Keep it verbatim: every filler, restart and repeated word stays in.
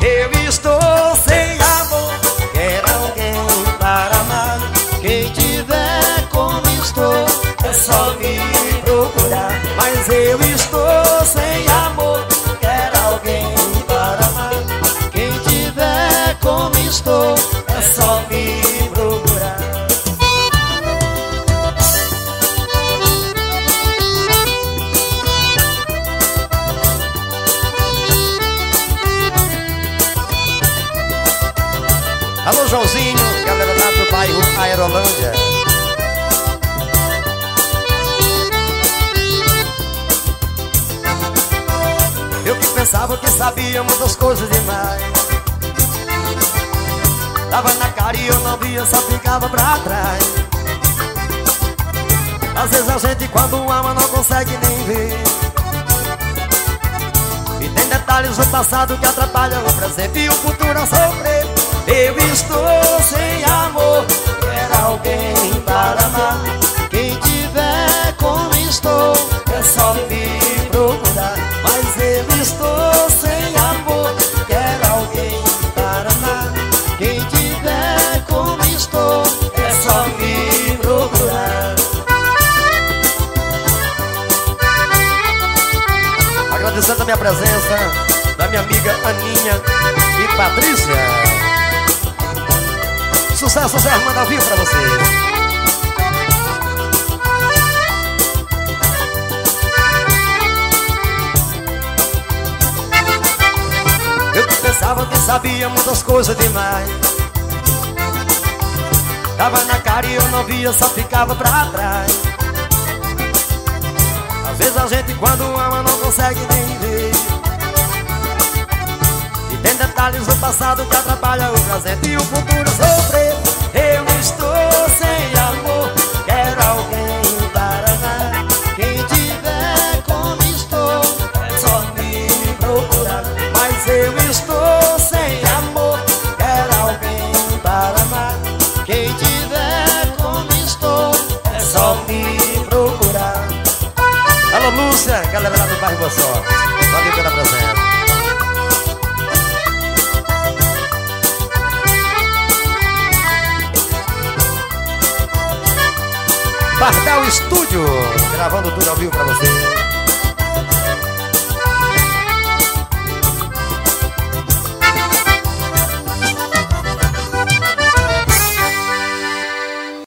Eu estou sem amor, quero alguém para amar. Quem tiver como estou, é só me procurar. Mas eu estou sem amor, quero alguém para amar. Quem tiver como estou, é só me procurar. Alô, Joãozinho, galera lá do bairro Aerolândia. Eu que pensava que sabia muitas coisas demais. Tava na cara e eu não via, só ficava pra trás. Às vezes a gente quando ama não consegue nem ver. E tem detalhes do passado que atrapalham o presente e o futuro a sofrer. Eu estou sem amor, quero alguém para amar. Quem tiver como estou, é só me procurar. Mas eu estou sem amor, quero alguém para amar. Quem tiver como estou, é só me procurar. Agradecendo a minha presença da minha amiga Aninha e Patrícia. Sucesso, Zé Armando, ao vivo pra vocês. Eu que pensava que sabia muitas coisas demais. Tava na cara e eu não via, só ficava pra trás. Às vezes a gente quando ama não consegue nem ver. E tem detalhes do passado que atrapalham o presente e o futuro sofrer. Eu estou sem amor, quero alguém para amar. Quem tiver como estou, é só me procurar. Mas eu estou sem amor, quero alguém para amar. Quem tiver como estou, é só me procurar. Alô, Lúcia, galera lá do bairro Boa Sorte, valeu pela presença. Pardal Estúdio, gravando tudo ao vivo pra você.